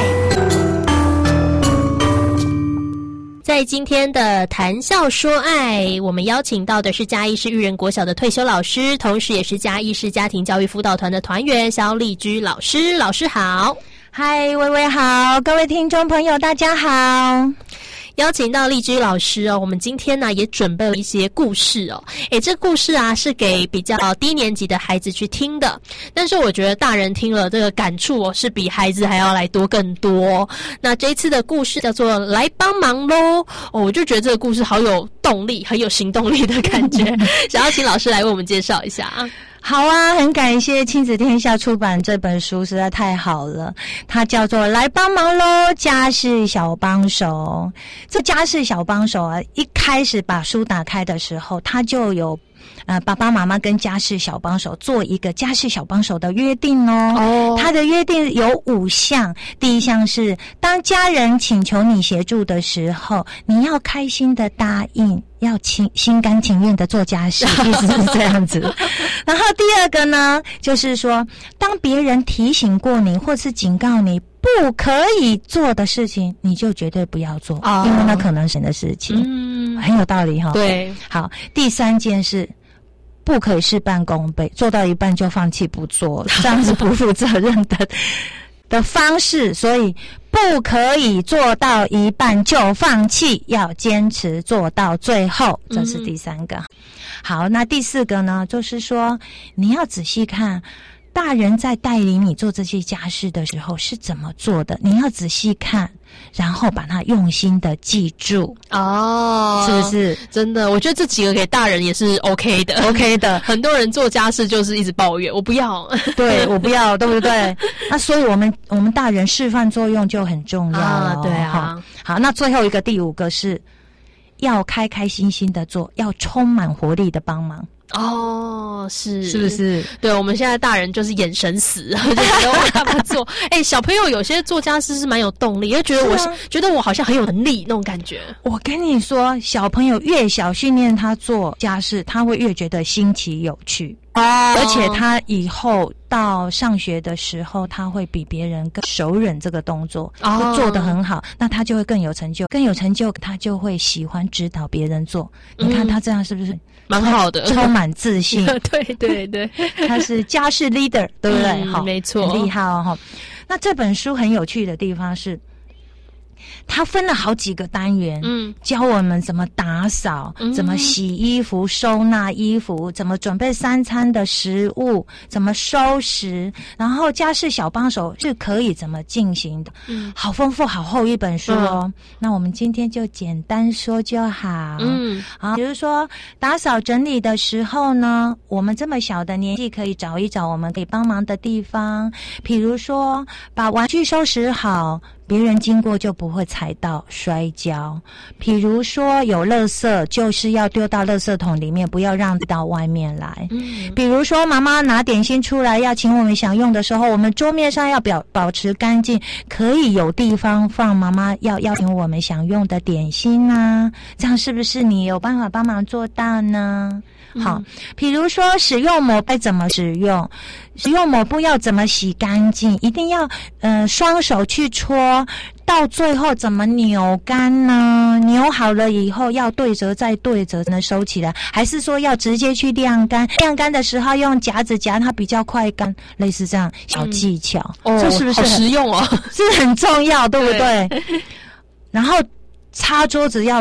在今天的谈笑说爱，我们邀请到的是嘉义市育人国小的退休老师，同时也是嘉义市家庭教育辅导团的团员肖丽居老师。老师好。 嗨，薇薇好，各位听众朋友大家好。 邀请到丽居老师哦，我们今天呢也准备了一些故事哦。诶，这故事啊是给比较低年级的孩子去听的，但是我觉得大人听了这个感触哦，是比孩子还要来多更多。那这一次的故事叫做来帮忙咯哦，我就觉得这个故事好有动力，很有行动力的感觉。想要请老师来为我们介绍一下啊。 好啊，很感谢亲子天下出版这本书，实在太好了。它叫做《来帮忙咯，家事小帮手》。这家事小帮手啊，一开始把书打开的时候，它就有呃，爸爸妈妈跟家事小帮手做一个家事小帮手的约定哦。哦，他的约定有五项。第一项是，当家人请求你协助的时候，你要开心的答应，要情心甘情愿的做家事，意思是这样子。然后第二个呢，就是说，当别人提醒过你或是警告你不可以做的事情，你就绝对不要做，哦，因为那可能是你的事情。嗯，很有道理哈。对，好，第三件事。不可以事半功倍，做到一半就放弃不做了，这样是不负责任的的方式。所以不可以做到一半就放弃，要坚持做到最后，这是第三个。嗯，好，那第四个呢，就是说你要仔细看大人在带领你做这些家事的时候是怎么做的，你要仔细看，然后把它用心的记住。哦，是不是？真的，我觉得这几个给大人也是 OK 的 ，OK 的。很多人做家事就是一直抱怨，我不要，对我不要，对不对？那所以我们我们大人示范作用就很重要了，啊，对啊。好，那最后一个第五个是要开开心心的做，要充满活力的帮忙。哦，是，是不是？对，我们现在大人就是眼神死，就觉得我干嘛做？哎，小朋友有些做家事是蛮有动力，也觉得我是、啊、觉得我好像很有能力那种感觉。我跟你说，小朋友越小训练他做家事，他会越觉得新奇有趣。哦，而且他以后到上学的时候，他会比别人更熟稔这个动作，哦，会做得很好，那他就会更有成就，更有成就，他就会喜欢指导别人做。嗯，你看他这样是不是蛮好的，充满自信？对对对，他是家事 leader， 对不对？好，嗯，没错，很厉害哦。那这本书很有趣的地方是，它分了好几个单元，嗯，教我们怎么打扫，嗯，怎么洗衣服、收纳衣服，怎么准备三餐的食物，怎么收拾，然后家事小帮手是可以怎么进行的，嗯，好丰富、好厚一本书哦。嗯，那我们今天就简单说就好，嗯，好，比如说打扫整理的时候呢，我们这么小的年纪可以找一找我们可以帮忙的地方，比如说把玩具收拾好，别人经过就不会踩到摔跤。比如说有垃圾就是要丢到垃圾桶里面，不要让到外面来。嗯，比如说妈妈拿点心出来要请我们享用的时候，我们桌面上要表保持干净，可以有地方放妈妈要邀请我们享用的点心啊，这样是不是你有办法帮忙做到呢？好，比如说使用抹布怎么使用，使用抹布要怎么洗干净，一定要呃双手去搓，到最后怎么扭干呢？扭好了以后要对折再对折才能收起来，还是说要直接去晾干？晾干的时候用夹子夹它比较快干，类似这样小技巧，嗯，这是不是好实用哦？是很重要，对不对？对，然后擦桌子要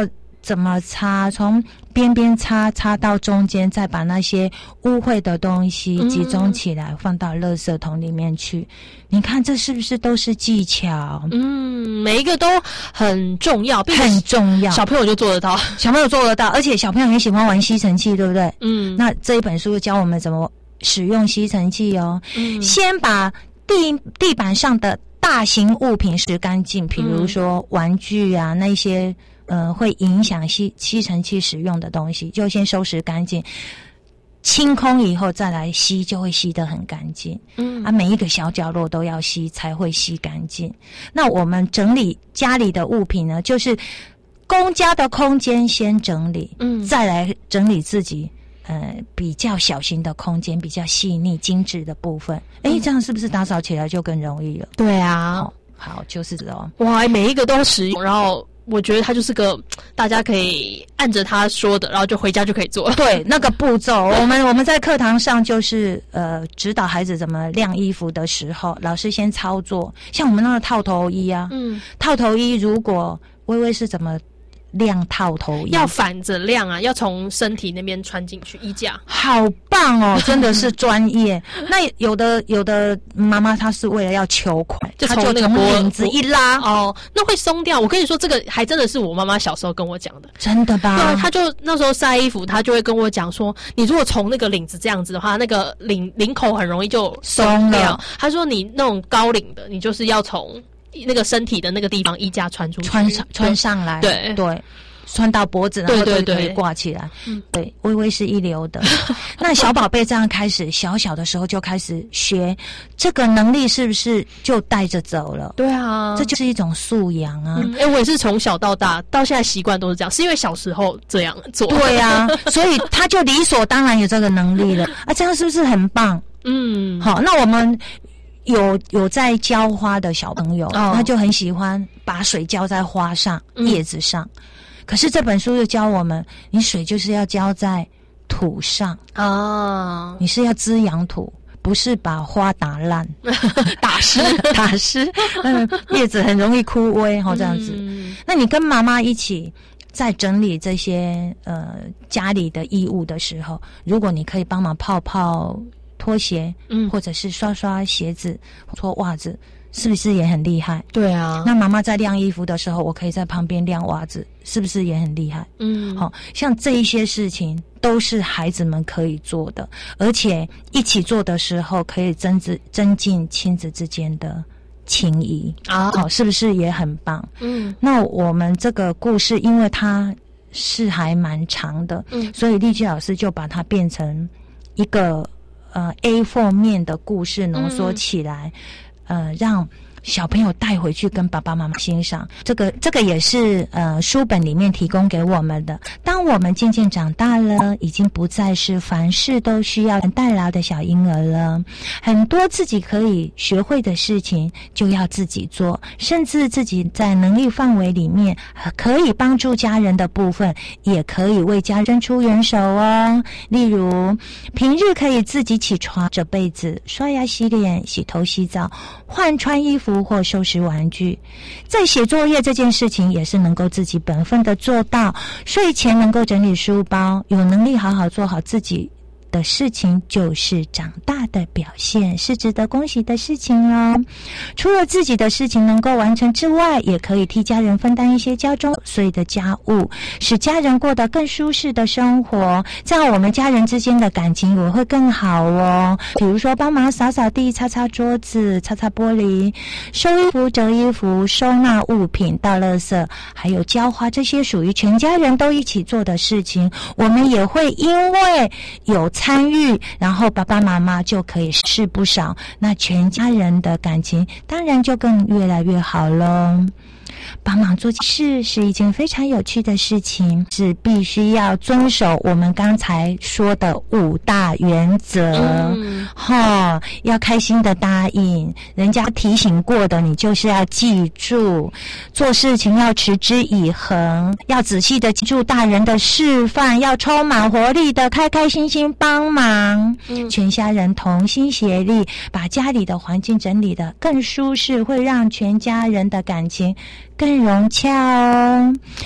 怎么擦，从边边擦擦到中间，再把那些污秽的东西集中起来，嗯、放到垃圾桶里面去。你看，这是不是都是技巧？ 嗯，每一个都很重要， 很重要。 小朋友就做得到， 小朋友做得到，而且小朋友很喜欢玩吸尘器，对不对？ 嗯， 那这一本书教我们怎么使用吸尘器哦。 嗯， 先把地地板上的大型物品拾干净，比如说玩具啊，那些呃会影响吸吸尘器使用的东西，就先收拾干净。清空以后再来吸，就会吸得很干净。 嗯， 啊，每一个小角落都要吸，才会吸干净。那我们整理家里的物品呢，就是公家的空间先整理， 嗯， 再来整理自己呃比较小型的空间，比较细腻精致的部分。哎、嗯，这样是不是打扫起来就更容易了？ 对啊， 好，好就是这种。 哇，每一个都实用，然后。我觉得它就是个大家可以按着他说的，然后就回家就可以做。 对，那个步骤，我们我们在课堂上就是呃指导孩子怎么晾衣服的时候，老师先操作。像我们那个套头衣啊， 嗯， 套头衣如果微微是怎么晾套头衣？ 要反着晾啊，要从身体那边穿进去衣架。 好棒哦，真的是专业。那有的有的妈妈她是为了要求快， 就从那个领子一拉， 哦，那会松掉。我跟你说，这个还真的是我妈妈小时候跟我讲的。 真的吧？ 对啊，她就那时候晒衣服，她就会跟我讲说，你如果从那个领子这样子的话，那个领领口很容易就松掉。她说你那种高领的，你就是要从那个身体的那个地方衣架穿出去， 穿上穿上来， 对对。穿到脖子，然后就可以挂起来。 嗯， 对，微微是一流的。那小宝贝这样开始，小小的时候就开始学，这个能力是不是就带着走了？ 对啊， 这就是一种素养啊。 哎、嗯，我也是从小到大到现在习惯都是这样，是因为小时候这样做。 对啊，所以他就理所当然有这个能力了啊，这样是不是很棒？ 嗯， 好，那我们。有有在浇花的小朋友， 哦、 他就很喜欢把水浇在花上、 嗯、 叶子上。可是这本书又教我们，你水就是要浇在土上啊， 你是要滋养土，不是把花打烂、 打湿、 打湿，嗯，叶子很容易枯萎哈，这样子。 嗯、 那你跟妈妈一起在整理这些呃家里的衣物的时候，如果你可以帮忙泡泡拖鞋， 嗯， 或者是刷刷鞋子、搓袜子，是不是也很厉害？ 对啊。 那妈妈在晾衣服的时候，我可以在旁边晾袜子，是不是也很厉害？ 嗯， 好、哦，像这一些事情都是孩子们可以做的，而且一起做的时候可以增增增进亲子之间的情谊啊， 好、哦，是不是也很棒？ 嗯， 那我们这个故事，因为它是还蛮长的， 嗯， 所以丽姬老师就把它变成一个。呃 A 四 面的故事浓缩起来，嗯、呃，让小朋友带回去跟爸爸妈妈欣赏。这个这个也是呃书本里面提供给我们的。当我们渐渐长大了，已经不再是凡事都需要代劳的小婴儿了，很多自己可以学会的事情就要自己做，甚至自己在能力范围里面可以帮助家人的部分，也可以为家人出援手哦。例如平日可以自己起床折被子、刷牙洗脸、洗头洗澡、换穿衣服或收拾玩具。在写作业这件事情也是能够自己本分的做到，睡前能够整理书包，有能力好好做好自己的事情，就是长大的表现，是值得恭喜的事情哦。除了自己的事情能够完成之外，也可以替家人分担一些家中碎的家务，使家人过得更舒适的生活，这样我们家人之间的感情也会更好哦。比如说帮忙扫扫地、擦擦桌子、擦擦玻璃、收衣服、折衣服、收纳物品、倒垃圾，还有浇花，这些属于全家人都一起做的事情，我们也会因为有参与，然后爸爸妈妈就可以事不少，那全家人的感情当然就更越来越好咯。帮忙做事是一件非常有趣的事情，是必须要遵守我们刚才说的五大原则。 嗯， 哈、哦，要开心的答应，人家提醒过的你就是要记住，做事情要持之以恒，要仔细的记住大人的示范，要充满活力的开开心心帮忙。 嗯， 全家人同心协力，把家里的环境整理得更舒适，会让全家人的感情更融洽哦。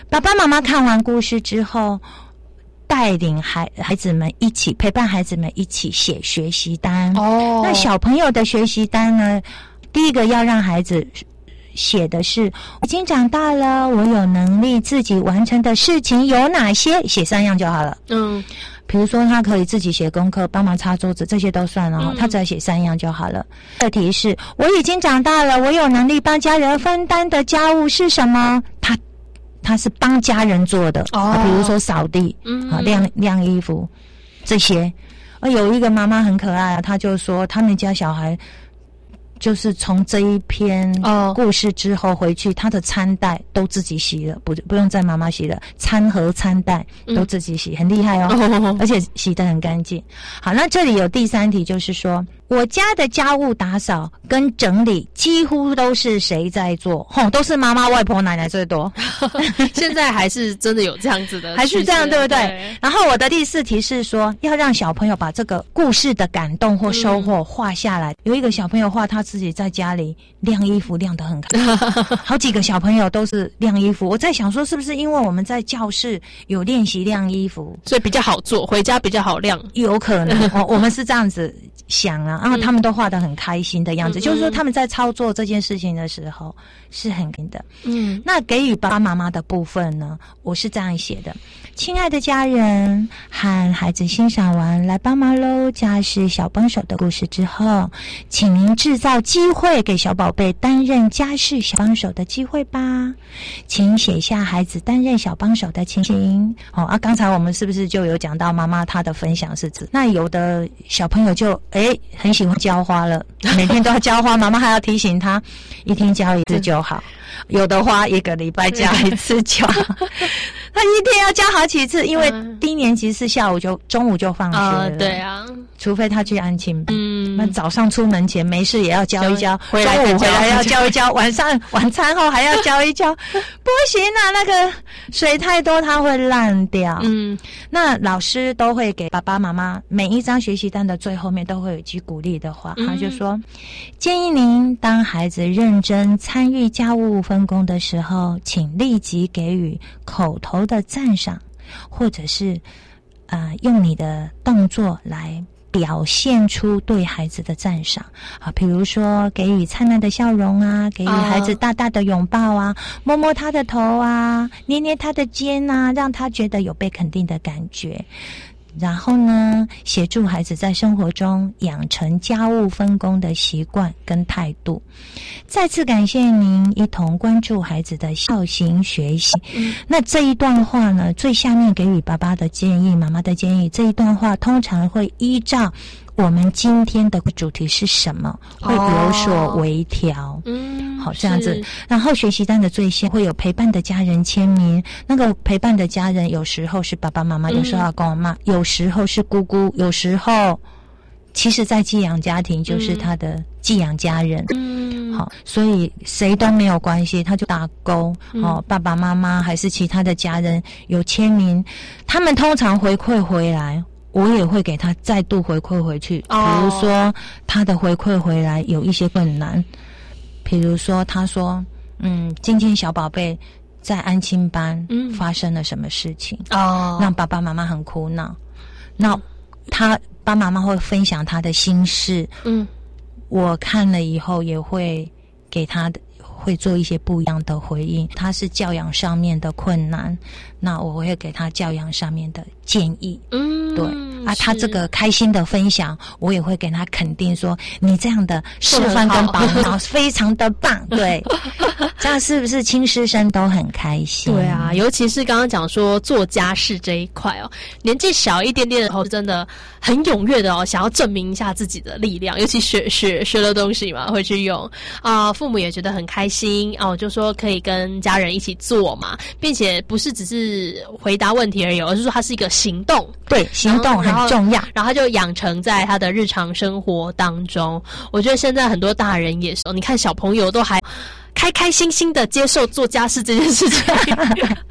爸爸妈妈看完故事之后，带领孩孩子们一起陪伴孩子们一起写学习单。哦，那小朋友的学习单呢，第一个要让孩子写的是已经长大了，我有能力自己完成的事情有哪些，写三样就好了。嗯，比如说他可以自己写功课，帮忙擦桌子，这些都算了、哦嗯、他只要写三样就好了。课题是我已经长大了，我有能力帮家人分担的家务是什么？他他是帮家人做的、哦啊、比如说扫地、嗯、啊晾晾衣服这些。而有一个妈妈很可爱啊，她就说他们家小孩就是从这一篇故事之后回去，他的餐袋都自己洗了，不不用再妈妈洗了，餐盒餐袋都自己洗，嗯、很厉害哦，哦而且洗得很干净。好，那这里有第三题，就是说我家的家务打扫跟整理几乎都是谁在做？吼，都是妈妈、外婆、奶奶最多。 现在还是真的有这样子的， 还是这样，对不对？对。然后我的第四题是说，要让小朋友把这个故事的感动或收获画下来。嗯、有一个小朋友画他自己在家里晾衣服晾得很开心，好几个小朋友都是晾衣服。我在想说，是不是因为我们在教室有练习晾衣服， 所以比较好做，回家比较好晾？ 有可能哦，我们是这样子想啊，然后他们都画得很开心的样子，嗯、就是说他们在操作这件事情的时候是很开心的。嗯，那给予爸爸妈妈的部分呢，我是这样写的：亲爱的家人，和孩子欣赏完来帮忙喽家事小帮手的故事之后，请您制造机会给小宝贝担任家事小帮手的机会吧。请写下孩子担任小帮手的情形。哦啊，刚才我们是不是就有讲到妈妈她的分享是指，那有的小朋友就诶很喜欢浇花了，每天都要浇花，妈妈还要提醒他一天浇一次就好。有的花一个礼拜浇一次就好。他一天要浇好几次，因为低年级是下午就中午就放学了、呃、 对啊， 除非他去安亲班。嗯，那早上出门前没事也要浇一浇，中午回来要浇一浇，晚上晚餐后还要浇一浇。不行啊，那个水太多它会烂掉。嗯，那老师都会给爸爸妈妈每一张学习单的最后面都会有一句鼓励的话，他就说、嗯、建议您当孩子认真参与家务分工的时候，请立即给予口头的赞赏，或者是呃用你的动作来表现出对孩子的赞赏啊，比如说给予灿烂的笑容啊，给予孩子大大的拥抱啊，摸摸他的头啊，捏捏他的肩啊，让他觉得有被肯定的感觉。然后呢，协助孩子在生活中养成家务分工的习惯跟态度。再次感谢您一同关注孩子的孝行学习。嗯、那这一段话呢，最下面给予爸爸的建议、妈妈的建议，这一段话通常会依照我们今天的主题是什么，会有所微调。哦、嗯，好，这样子。然后学习单的最先会有陪伴的家人签名，那个陪伴的家人有时候是爸爸妈妈，有时候阿公阿嬷，有时候是姑姑，有时候其实在寄养家庭就是他的寄养家人。嗯，好，所以谁都没有关系，他就打勾。嗯、哦，爸爸妈妈还是其他的家人有签名，他们通常回馈回来。我也会给他再度回馈回去，比如说他的回馈回来有一些困难，比如说他说嗯今天小宝贝在安亲班发生了什么事情哦，让爸爸妈妈很苦恼，那他爸爸妈妈会分享他的心事，嗯，我看了以后也会给他的会做一些不一样的回应。他是教养上面的困难，那我会给他教养上面的建议。嗯，对啊，他这个开心的分享，我也会给他肯定说，你这样的示范跟导导非常的棒。对，这样是不是亲师生都很开心？ 对啊，尤其是刚刚讲说做家事这一块哦，年纪小一点点的时候，真的很踊跃的哦，想要证明一下自己的力量，尤其学学学了东西嘛，会去用啊、呃，父母也觉得很开心哦，就说可以跟家人一起做嘛，并且不是只是回答问题而已，而是说它是一个行动， 对，行动很重要， 然后他就养成在他的日常生活当中。我觉得现在很多大人也是，你看小朋友都还开开心心的接受做家事这件事情，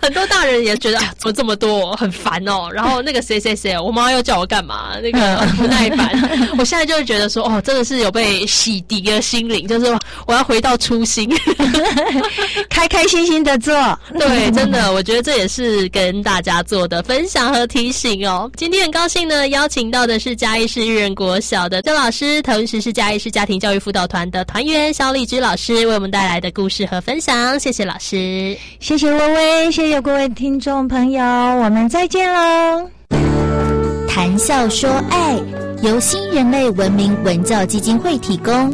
很多大人也觉得啊，怎么这么多，很烦哦。然后那个谁谁谁，我妈妈又叫我干嘛，那个不耐烦。我现在就会觉得说，哦，真的是有被洗涤了心灵，就是我要回到初心， 开开心心的做。 对，真的，我觉得这也是跟大家做的分享和提醒哦。今天很高兴呢，邀请到的是嘉义市育人国小的曾老师，同时是嘉义市家庭教育辅导团的团员肖丽芝老师，为我们带来的故事和分享。谢谢老师， 谢谢微微，谢谢各位听众朋友，我们再见喽。 谈笑说爱，由新人类文明文教基金会提供。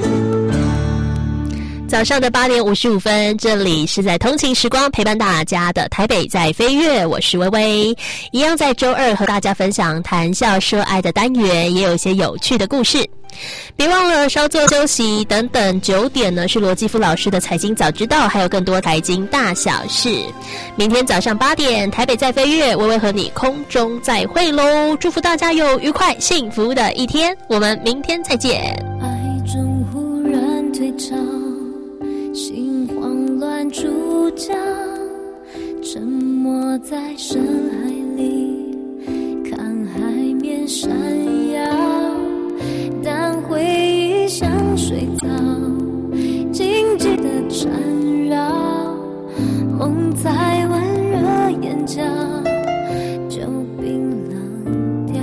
早上的八点五十五分，这里是在通勤时光陪伴大家的台北在飞跃，我是微微，一样在周二和大家分享谈笑说爱的单元，也有一些有趣的故事。别忘了稍作休息，等等九点呢是罗基夫老师的财经早知道，还有更多财经大小事。明天早上八点，台北在飞跃，微微和你空中再会喽！祝福大家有愉快幸福的一天，我们明天再见。 爱中忽然退潮，心慌乱出脚，沉默在深海里，看海面闪耀，但回忆像水草，静静的缠绕，梦在温热眼角就冰冷掉，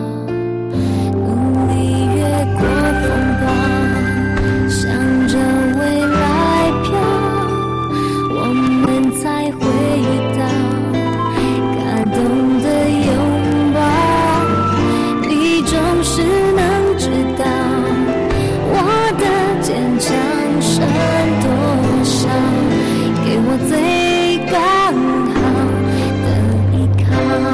努力越过风暴，向着未来飘，我们才会遇到感动的拥抱，你总是能知道我的坚强剩多少，给我最刚好的依靠，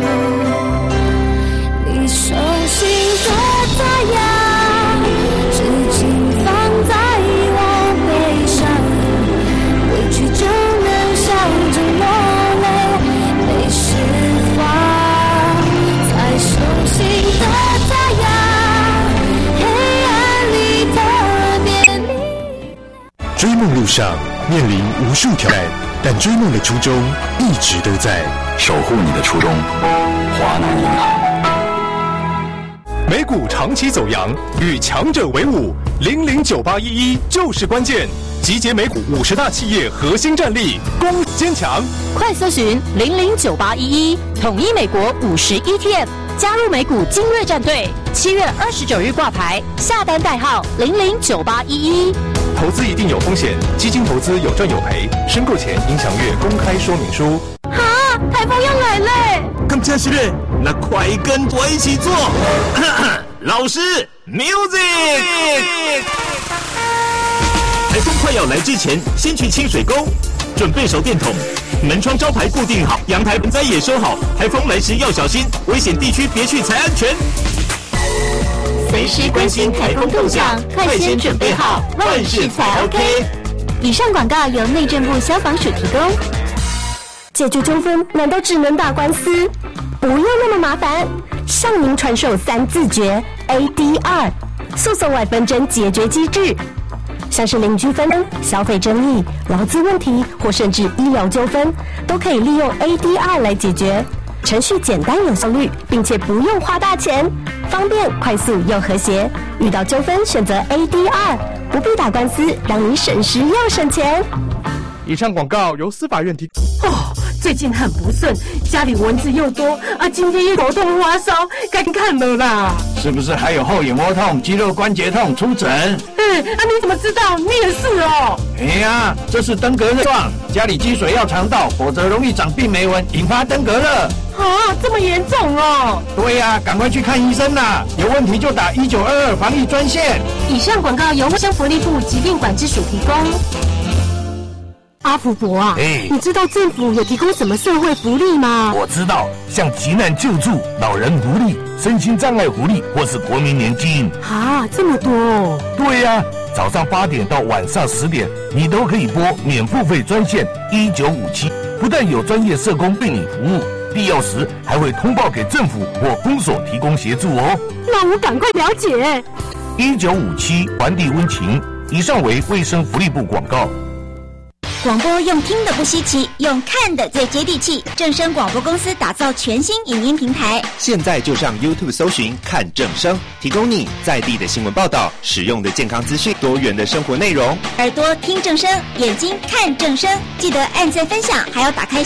你手心的太阳，事情放在我背上，委屈就能笑着落泪，被释放，在手心的太阳，黑暗里特别明亮。 追梦路上面临无数挑战，但追梦的初衷一直都在，守护你的初衷。华南银行。美股长期走扬，与强者为伍，零零九八一一就是关键。集结美股五十大企业核心战力，攻坚强。 快搜寻零零九八一一，统一美国五十 E T F， 加入美股精锐战队。七月二十九日挂牌，下单代号零零九八一一。 投资一定有风险，基金投资有赚有赔，申购前应详阅公开说明书。 哈，台风要来嘞！ 咁真是嘞，那快跟我一起做。老师 ，music。台风快要来之前，先去清水沟，准备手电筒，门窗招牌固定好，阳台盆栽也收好。台风来时要小心，危险地区别去才安全。 随时关心台风动向，快先准备好，万事才 OK。以上广告由内政部消防署提供。 解决纠纷难道只能打官司？不用那么麻烦，向您传授三字诀 A D R， 诉讼外纷争解决机制。像是邻居纷争、消费争议、劳资问题或甚至医疗纠纷，都可以利用 A D R 来解决。程序简单有效率，并且不用花大钱，方便、快速又和谐。遇到纠纷选择 A D R， 不必打官司，让你省时又省钱。 以上广告由司法院提供。哦，最近很不顺，家里蚊子又多啊，今天又头痛发烧，该看了啦。 是不是还有后眼窝痛、肌肉关节痛？出诊。 嗯，啊，你怎么知道？你也是哦。 哎呀，这是登革热状，家里积水要肠道，否则容易长病媒蚊，引发登革热。 啊，这么严重哦！ 对呀、啊，赶快去看医生啦！有问题就打一九二二防疫专线。 以上广告由卫生福利部疾病管制署提供。阿福伯啊， 哎， 你知道政府有提供什么社会福利吗？ 我知道，像急难救助、老人福利、身心障碍福利，或是国民年金。 啊，这么多哦！ 对呀、啊，早上八点到晚上十点，你都可以拨免付费专线一九五七，不但有专业社工为你服务，必要时还会通报给政府或公所提供协助哦。 那我赶快了解。 一九五七，传递温情。以上为卫生福利部广告。 广播用听的不稀奇，用看的最接地气。正声广播公司打造全新影音平台， 现在就上 YouTube 搜寻看正声，提供你在地的新闻报道、实用的健康资讯、多元的生活内容。 耳朵听正声，眼睛看正声，记得按赞分享，还要打开